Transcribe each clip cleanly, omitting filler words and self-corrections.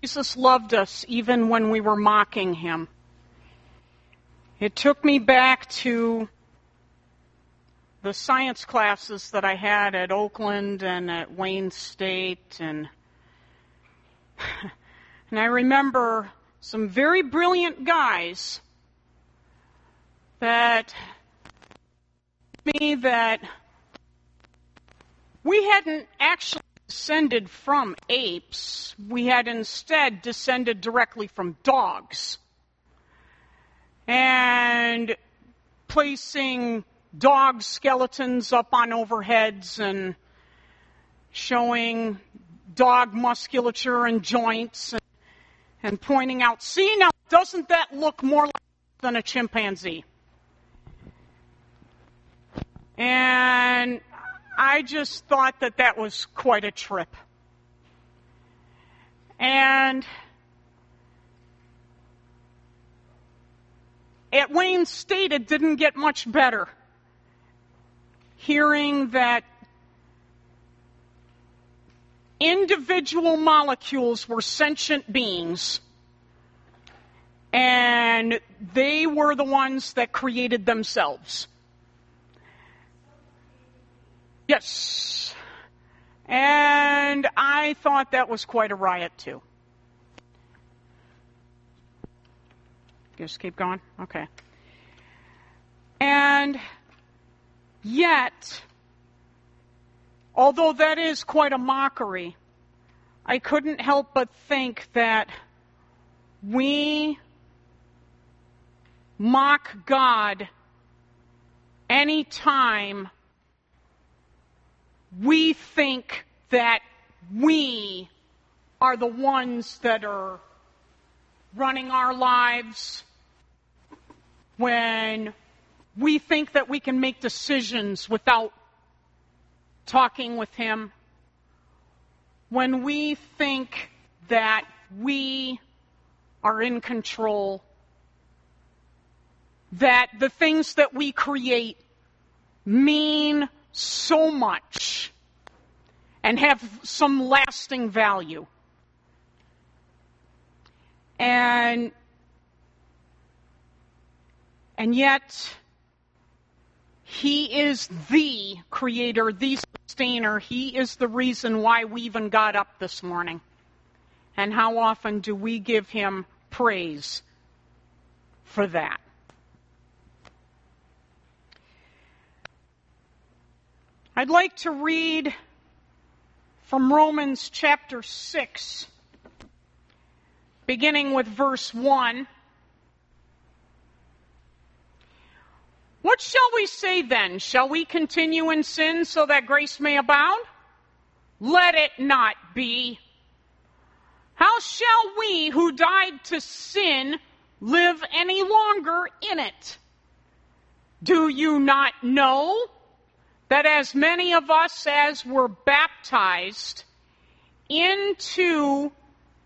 Jesus loved us even when we were mocking him. It took me back to the science classes that I had at Oakland and at Wayne State, and I remember some very brilliant guys that we hadn't actually descended from apes. We had instead descended directly from dogs. And placing dog skeletons up on overheads and showing dog musculature and joints and pointing out, see, now doesn't that look more like than a chimpanzee? And I just thought that was quite a trip. And at Wayne State, it didn't get much better. Hearing that individual molecules were sentient beings, and they were the ones that created themselves. Yes. And I thought that was quite a riot, too. Just keep going? Okay. And yet, although that is quite a mockery, I couldn't help but think that we mock God anytime we think that we are the ones that are running our lives, when we think that we can make decisions without talking with him, when we think that we are in control, that the things that we create mean so much and have some lasting value. And yet, he is the creator, the sustainer. He is the reason why we even got up this morning. And how often do we give him praise for that? I'd like to read from Romans chapter 6, beginning with verse 1. What shall we say then? Shall we continue in sin so that grace may abound? Let it not be. How shall we who died to sin live any longer in it? Do you not know that as many of us as were baptized into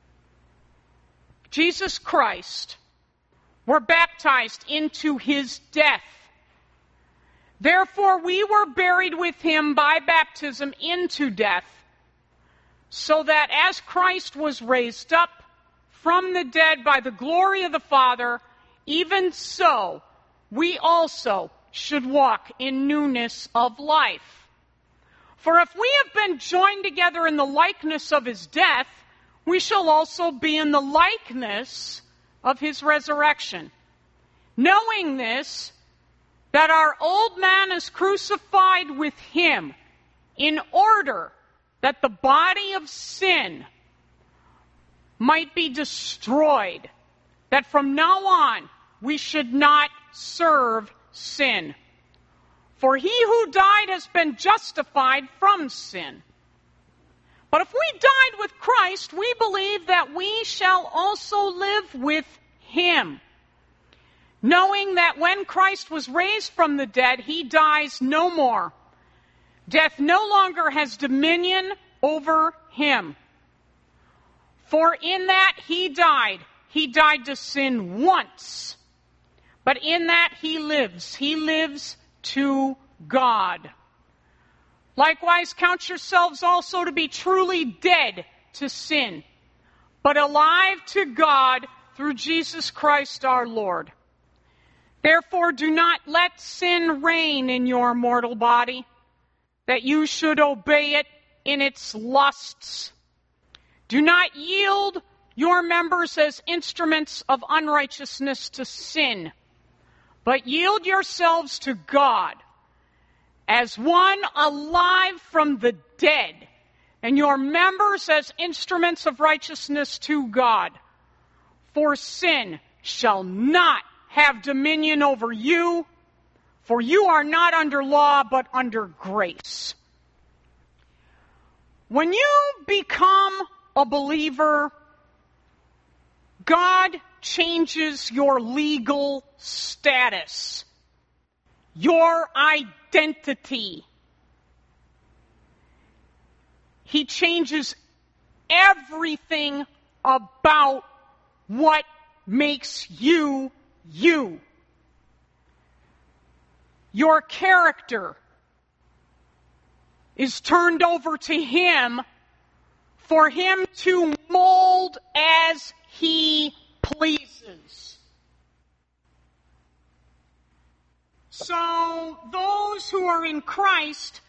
Jesus Christ were baptized into his death? Therefore we were buried with him by baptism into death, so that as Christ was raised up from the dead by the glory of the Father, even so we also should walk in newness of life. For if we have been joined together in the likeness of his death, we shall also be in the likeness of his resurrection. Knowing this, that our old man is crucified with him, in order that the body of sin might be destroyed, that from now on we should not serve sin. For he who died has been justified from sin. But if we died with Christ, we believe that we shall also live with him, knowing that when Christ was raised from the dead, he dies no more. Death no longer has dominion over him. For in that he died to sin once. But in that he lives to God. Likewise, count yourselves also to be truly dead to sin, but alive to God through Jesus Christ our Lord. Therefore, do not let sin reign in your mortal body, that you should obey it in its lusts. Do not yield your members as instruments of unrighteousness to sin, but yield yourselves to God as one alive from the dead, and your members as instruments of righteousness to God. For sin shall not have dominion over you, for you are not under law, but under grace. When you become a believer, God changes your legal status, your identity. He changes everything about what makes you you. Your character is turned over to Him for Him to mold as He pleases. So those who are in Christ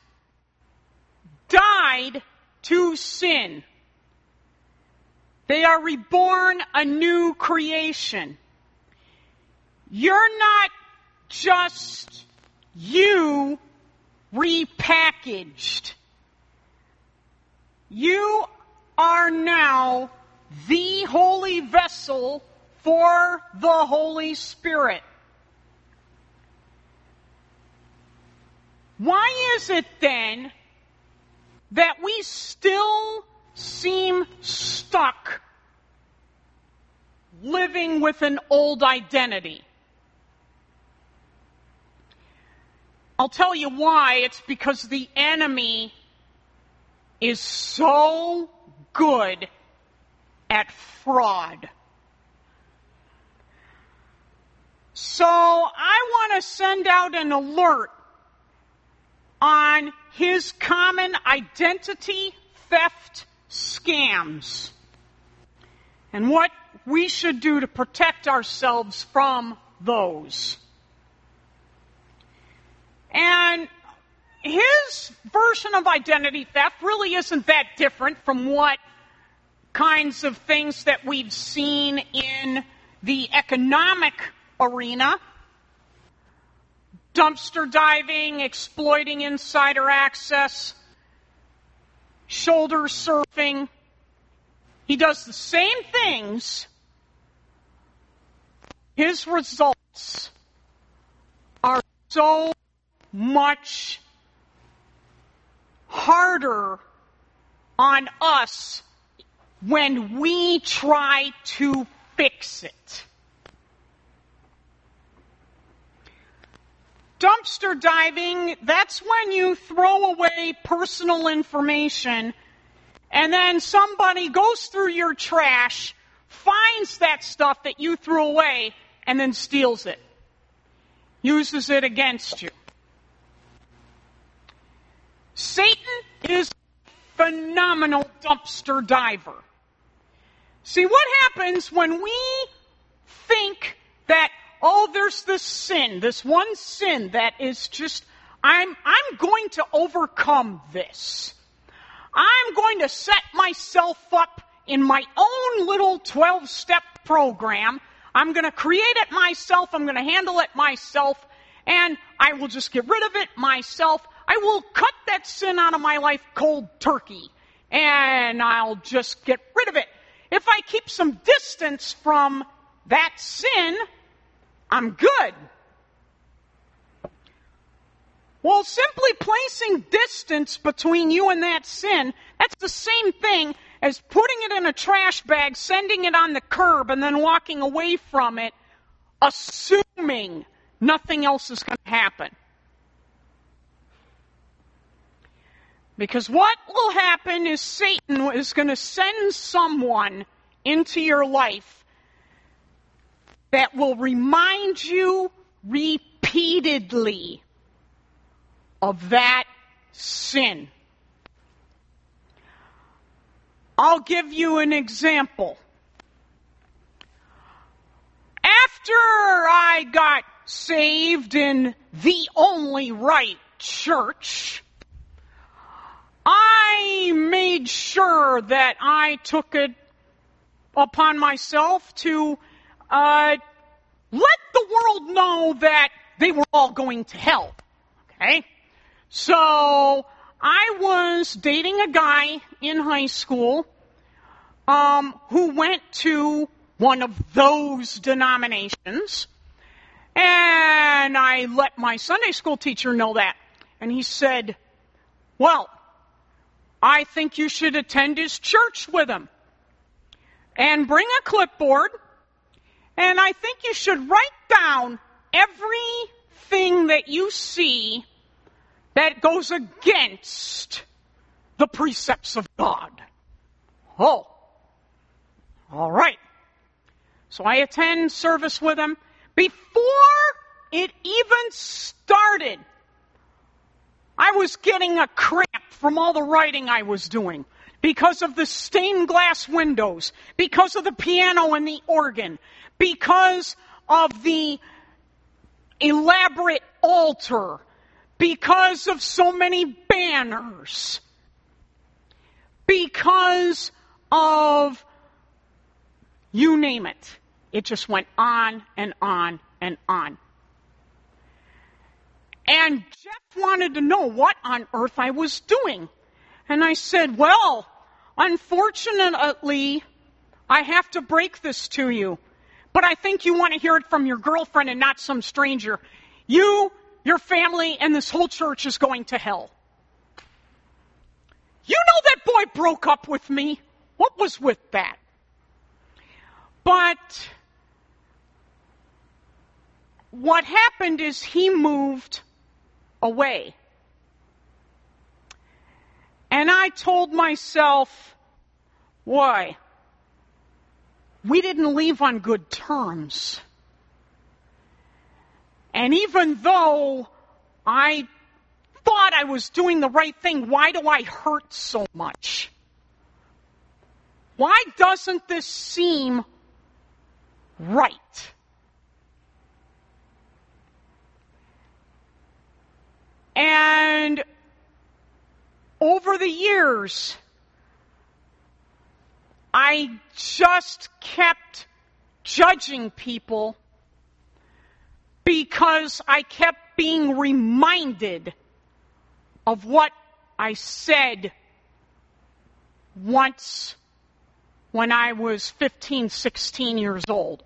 died to sin. They are reborn a new creation. You're not just you repackaged. You are now the holy vessel for the Holy Spirit. Why is it then that we still seem stuck living with an old identity? I'll tell you why. It's because the enemy is so good at fraud. So I want to send out an alert on his common identity theft scams and what we should do to protect ourselves from those. And his version of identity theft really isn't that different from what kinds of things that we've seen in the economic arena. Dumpster diving, exploiting insider access, shoulder surfing. He does the same things. His results are so much harder on us when we try to fix it. Dumpster diving, that's when you throw away personal information and then somebody goes through your trash, finds that stuff that you threw away, and then steals it, uses it against you. Satan is a phenomenal dumpster diver. See, what happens when we think that, oh, there's this sin, this one sin that is just, I'm going to overcome this. I'm going to set myself up in my own little 12-step program. I'm going to create it myself. I'm going to handle it myself. And I will just get rid of it myself. I will cut that sin out of my life cold turkey. And I'll just get rid of it. If I keep some distance from that sin, I'm good. Well, simply placing distance between you and that sin, that's the same thing as putting it in a trash bag, sending it on the curb, and then walking away from it, assuming nothing else is going to happen. Because what will happen is Satan is going to send someone into your life that will remind you repeatedly of that sin. I'll give you an example. After I got saved in the only right church, I made sure that I took it upon myself to let the world know that they were all going to hell. Okay? So I was dating a guy in high school who went to one of those denominations, and I let my Sunday school teacher know that. And he said, well, I think you should attend his church with him. And bring a clipboard, and I think you should write down everything that you see that goes against the precepts of God. Oh, all right. So I attend service with him. Before it even started, I was getting a cramp from all the writing I was doing because of the stained glass windows, because of the piano and the organ, because of the elaborate altar, because of so many banners, because of you name it. It just went on and on and on. And Jeff wanted to know what on earth I was doing. And I said, well, unfortunately, I have to break this to you. But I think you want to hear it from your girlfriend and not some stranger. You, your family, and this whole church is going to hell. You know that boy broke up with me. What was with that? But what happened is he moved away. And I told myself, why? We didn't leave on good terms. And even though I thought I was doing the right thing, why do I hurt so much? Why doesn't this seem right? And over the years, I just kept judging people because I kept being reminded of what I said once when I was 15, 16 years old.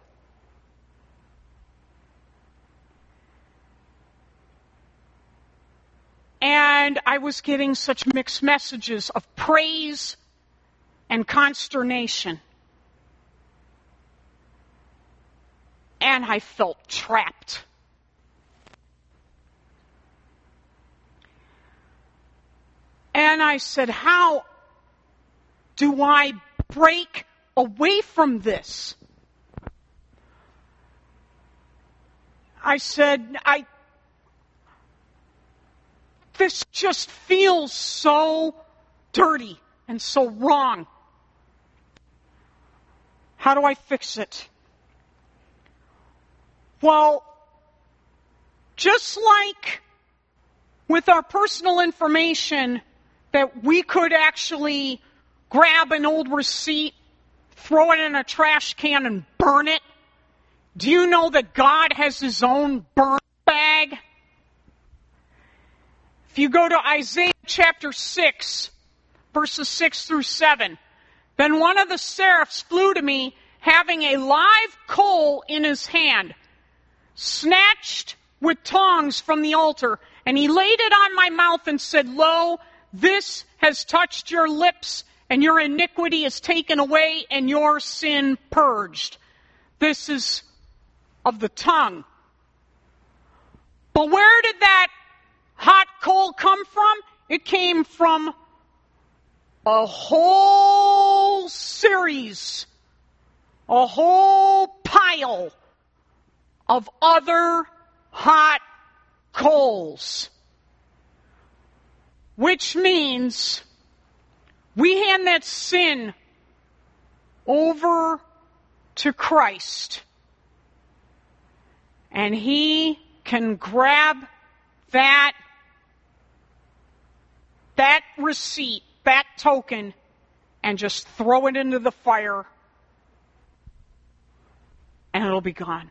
And I was getting such mixed messages of praise and consternation. And I felt trapped. And I said, how do I break away from this? I said, this just feels so dirty and so wrong. How do I fix it? Well, just like with our personal information, that we could actually grab an old receipt, throw it in a trash can, and burn it. Do you know that God has His own burn bag? If you go to Isaiah chapter 6, verses 6 through 7, then one of the seraphs flew to me, having a live coal in his hand, snatched with tongs from the altar, and he laid it on my mouth and said, Lo, this has touched your lips, and your iniquity is taken away, and your sin purged. This is of the tongue. But where did that hot coal come from? It came from a whole series, a whole pile of other hot coals. Which means we hand that sin over to Christ, and he can grab that receipt, that token, and just throw it into the fire, and it'll be gone.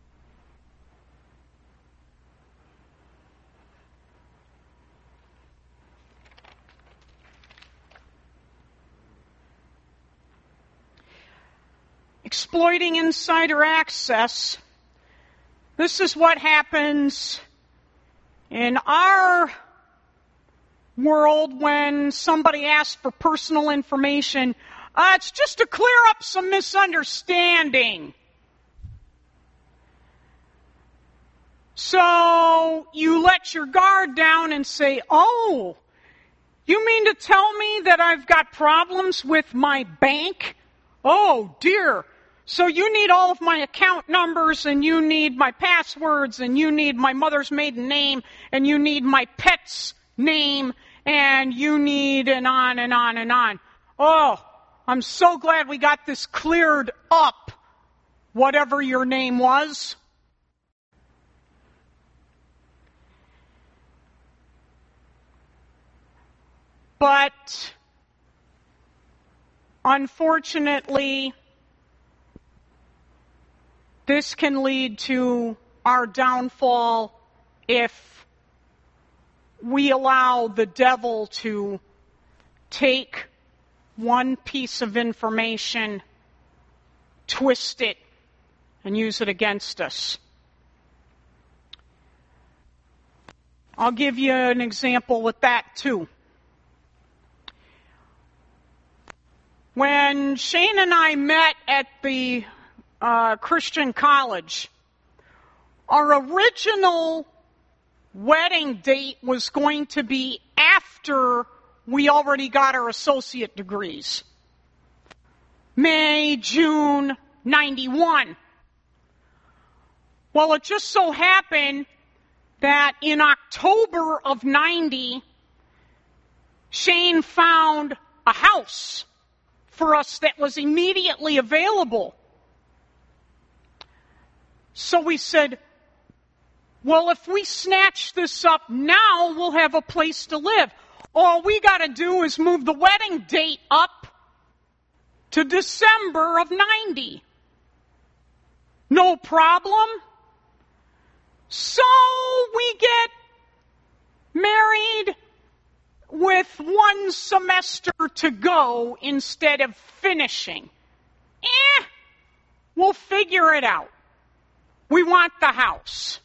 Exploiting insider access. This is what happens in our world when somebody asks for personal information. It's just to clear up some misunderstanding. So you let your guard down and say, oh, you mean to tell me that I've got problems with my bank? Oh, dear. So you need all of my account numbers, and you need my passwords, and you need my mother's maiden name, and you need my pet's name, and you need, and on and on and on. Oh, I'm so glad we got this cleared up, whatever your name was. But unfortunately, this can lead to our downfall if we allow the devil to take one piece of information, twist it, and use it against us. I'll give you an example with that too. When Shane and I met at the Christian college, our original wedding date was going to be after we already got our associate degrees. May, June, 91. Well, it just so happened that in October of 90, Shane found a house for us that was immediately available. So we said, well, if we snatch this up now, we'll have a place to live. All we got to do is move the wedding date up to December of 90. No problem. So we get married with one semester to go instead of finishing. We'll figure it out. We want the house.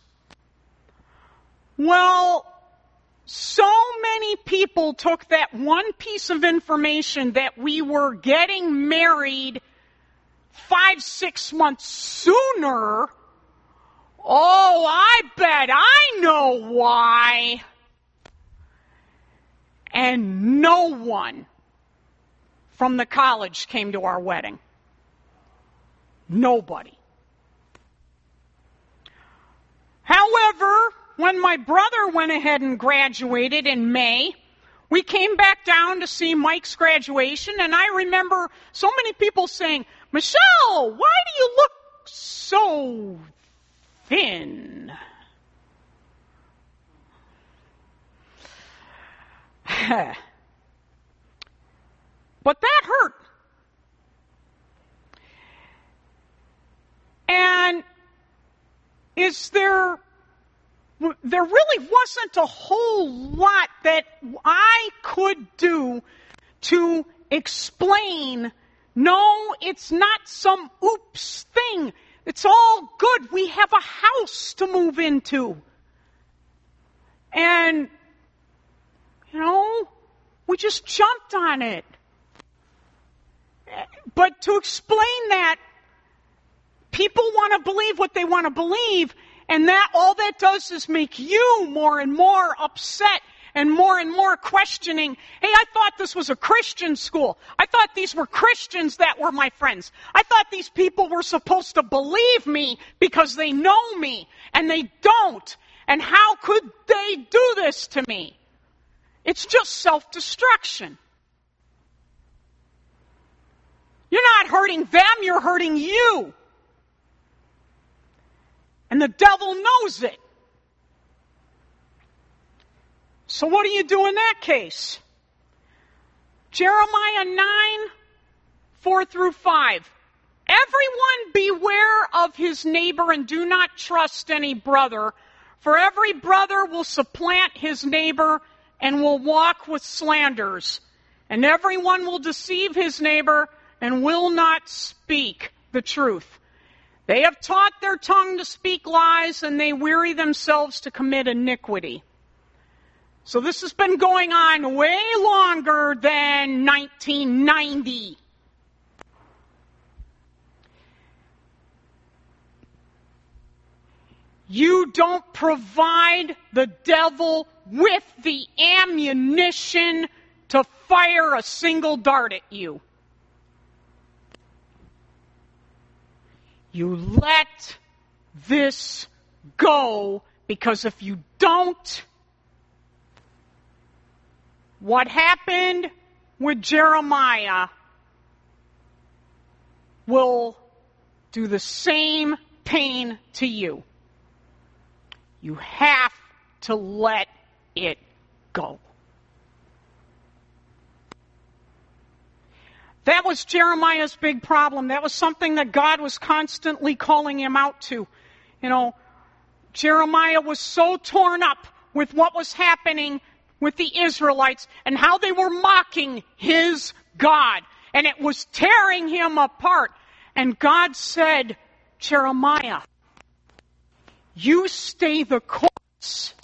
Well, so many people took that one piece of information that we were getting married 5-6 months sooner. Oh, I bet I know why. And no one from the college came to our wedding. Nobody. However, when my brother went ahead and graduated in May, we came back down to see Mike's graduation, and I remember so many people saying, Michelle, why do you look so thin? But that hurt. And there really wasn't a whole lot that I could do to explain, no, it's not some oops thing. It's all good. We have a house to move into. And, we just jumped on it. But to explain that, people want to believe what they want to believe, and that all that does is make you more and more upset and more questioning. Hey, I thought this was a Christian school. I thought these were Christians that were my friends. I thought these people were supposed to believe me because they know me, and they don't. And how could they do this to me? It's just self-destruction. You're not hurting them, you're hurting you. And the devil knows it. So what do you do in that case? Jeremiah 9, 4 through 5. Everyone beware of his neighbor and do not trust any brother, for every brother will supplant his neighbor and will walk with slanders, and everyone will deceive his neighbor and will not speak the truth. They have taught their tongue to speak lies, and they weary themselves to commit iniquity. So this has been going on way longer than 1990. You don't provide the devil with the ammunition to fire a single dart at you. You let this go, because if you don't, what happened with Jeremiah will do the same pain to you. You have to let it go. That was Jeremiah's big problem. That was something that God was constantly calling him out to. You know, Jeremiah was so torn up with what was happening with the Israelites and how they were mocking his God. And it was tearing him apart. And God said, Jeremiah, you stay the course.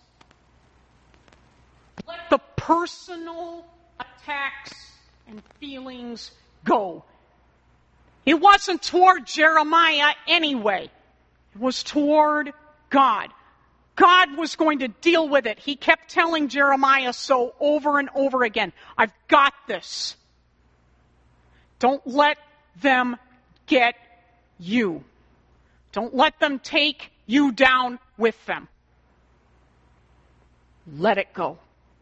Let the personal attacks and feelings go. It wasn't toward Jeremiah anyway. It was toward God. God was going to deal with it. He kept telling Jeremiah so over and over again. I've got this. Don't let them get you. Don't let them take you down with them. Let it go.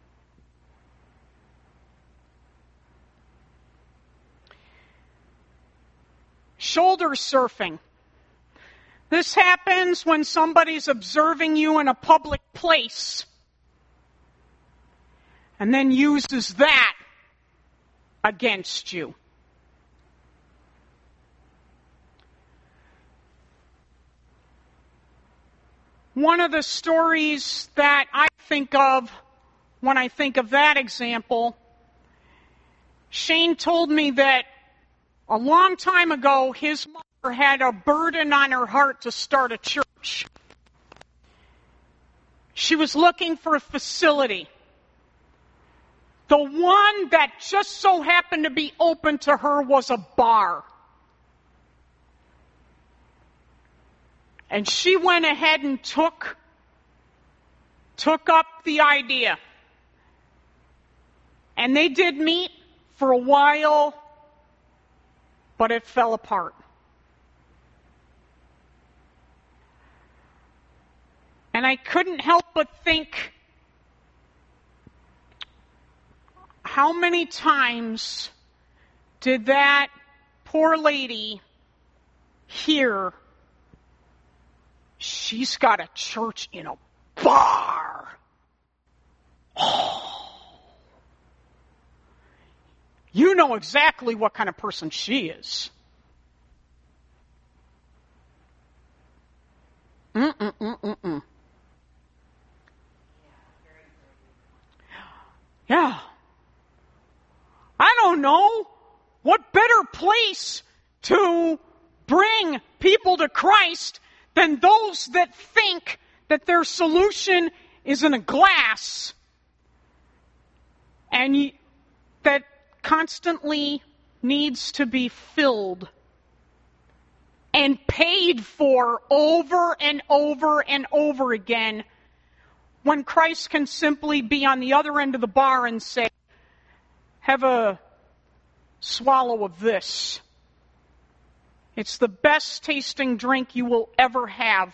Shoulder surfing. This happens when somebody's observing you in a public place and then uses that against you. One of the stories that I think of when I think of that example, Shane told me that a long time ago, his mother had a burden on her heart to start a church. She was looking for a facility. The one that just so happened to be open to her was a bar. And she went ahead and took up the idea. And they did meet for a while, but it fell apart. And I couldn't help but think, how many times did that poor lady hear, she's got a church in a bar? Oh. You know exactly what kind of person she is. Yeah. I don't know. What better place to bring people to Christ than those that think that their solution is in a glass and that constantly needs to be filled and paid for over and over and over again, when Christ can simply be on the other end of the bar and say, have a swallow of this. It's the best tasting drink you will ever have.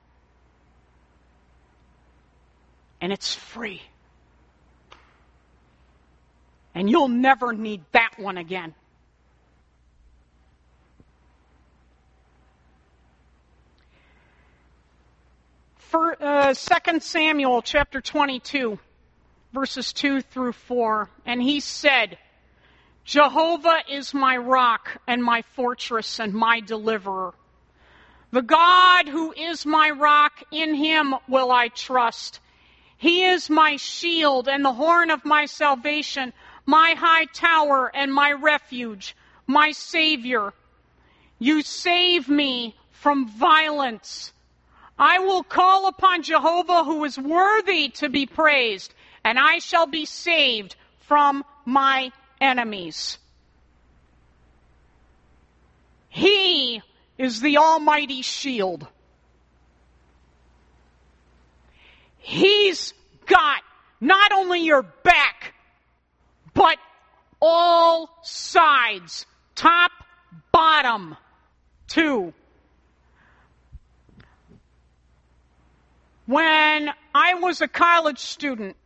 And it's free. And you'll never need that one again. was 2 Samuel chapter 22, verses 2 through 4. And he said, Jehovah is my rock and my fortress and my deliverer. The God who is my rock, in him will I trust. He is my shield and the horn of my salvation, my high tower and my refuge, my Savior. You save me from violence. I will call upon Jehovah, who is worthy to be praised, and I shall be saved from my enemies. He is the almighty shield. He's got not only your back, but all sides, top, bottom, too. When I was a college student,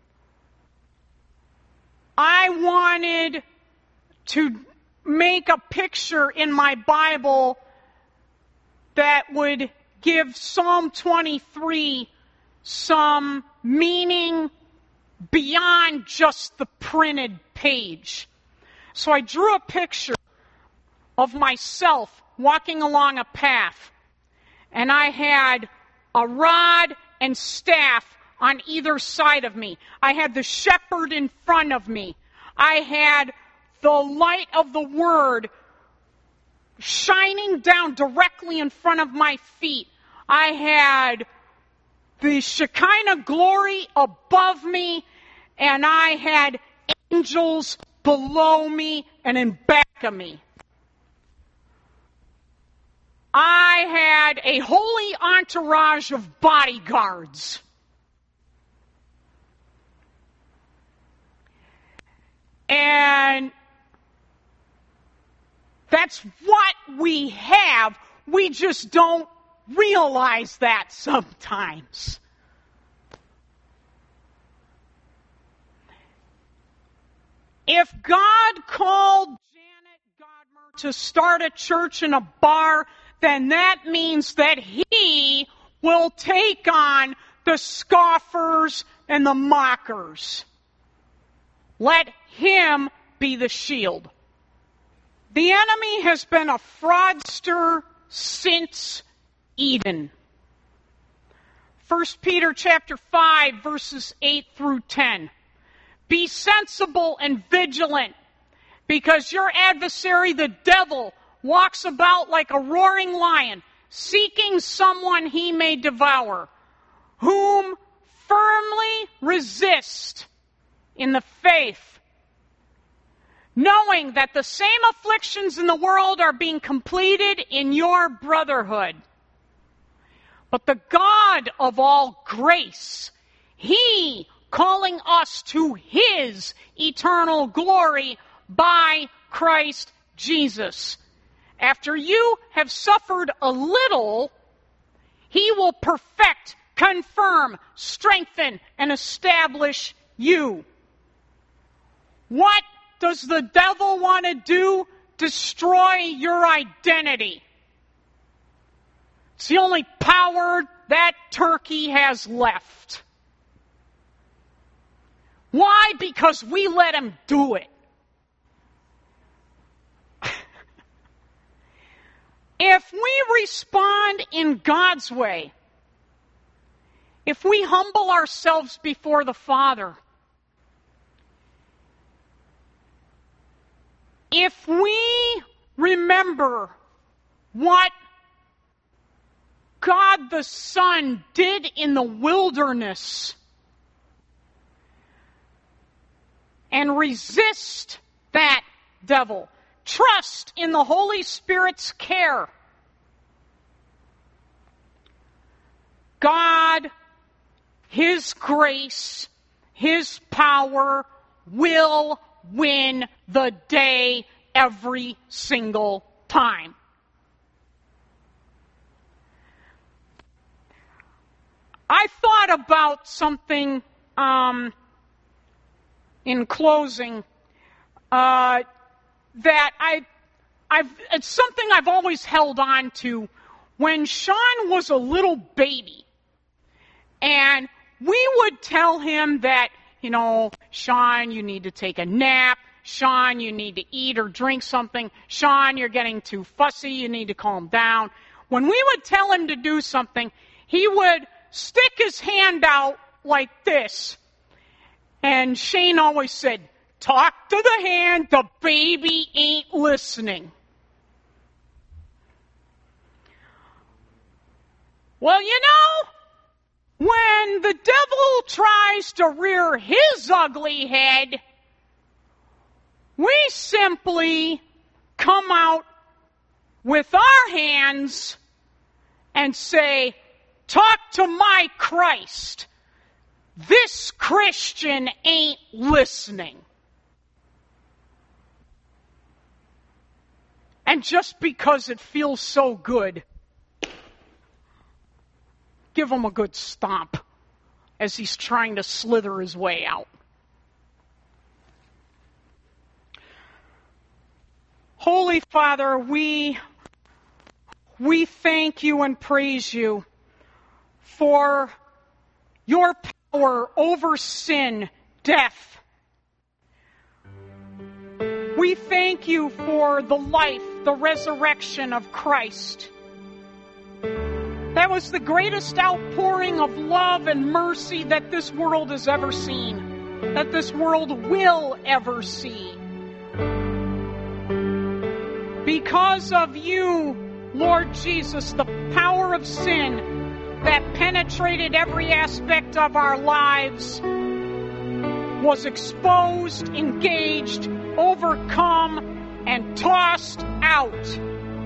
I wanted to make a picture in my Bible that would give Psalm 23 some meaning beyond just the printed page. So I drew a picture of myself walking along a path, and I had a rod and staff on either side of me. I had the shepherd in front of me. I had the light of the Word shining down directly in front of my feet. I had the Shekinah glory above me, and I had angels below me and in back of me. I had a holy entourage of bodyguards. And that's what we have. We just don't realize that sometimes. If God called Janet Godmer to start a church in a bar, then that means that He will take on the scoffers and the mockers. Let Him be the shield. The enemy has been a fraudster since Eden. 1 Peter chapter 5, verses 8 through 10. Be sensible and vigilant, because your adversary, the devil, walks about like a roaring lion, seeking someone he may devour, whom firmly resist in the faith, knowing that the same afflictions in the world are being completed in your brotherhood. But the God of all grace, He calling us to His eternal glory by Christ Jesus. After you have suffered a little, He will perfect, confirm, strengthen, and establish you. What does the devil want to do? Destroy your identity. It's the only power that turkey has left. Why? Because we let him do it. If we respond in God's way, if we humble ourselves before the Father, if we remember what God the Son did in the wilderness and resist that devil, trust in the Holy Spirit's care, God, His grace, His power will win the day every single time. I thought about something in closing that it's something I've always held on to. When Sean was a little baby, And we would tell him that, Sean, you need to take a nap. Sean, you need to eat or drink something. Sean, you're getting too fussy. You need to calm down. When we would tell him to do something, he would stick his hand out like this. And Shane always said, "Talk to the hand, the baby ain't listening." Well, when the devil tries to rear his ugly head, we simply come out with our hands and say, "Talk to my Christ. This Christian ain't listening." And just because it feels so good, give him a good stomp as he's trying to slither his way out. Holy Father, we thank you and praise you for your power over sin, death. We thank you for the life, the resurrection of Christ. That was the greatest outpouring of love and mercy that this world has ever seen, that this world will ever see. Because of you, Lord Jesus, the power of sin that penetrated every aspect of our lives was exposed, engaged, overcome, and tossed out.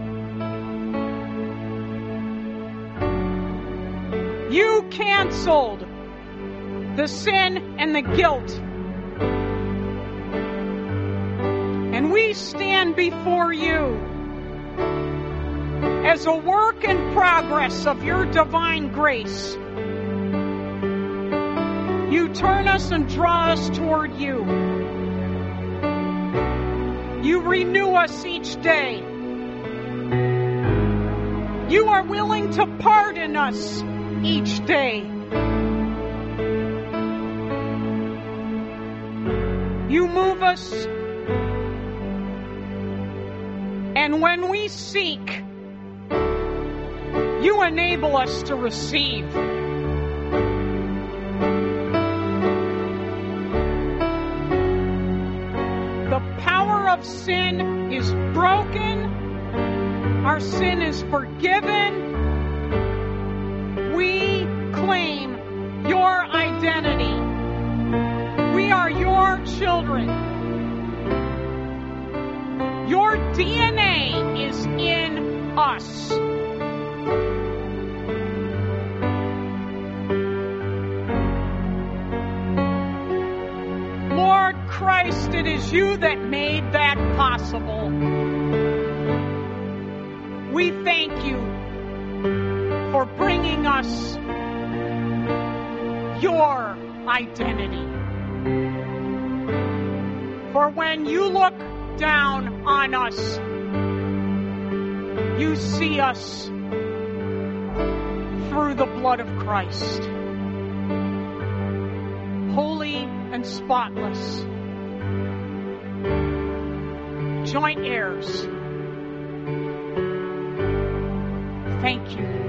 You canceled the sin and the guilt. And we stand before you as a work in progress of your divine grace. You turn us and draw us toward you. You renew us each day. You are willing to pardon us each day. You move us, and when we seek, you enable us to receive. The power of sin is broken. Our sin is forgiven. We claim your identity. We are your children. Your DNA is in us. Lord Christ, it is you that made that possible. We thank you for bringing us your identity. For when you look down on us, you see us through the blood of Christ. Holy and spotless. Joint heirs. Thank you.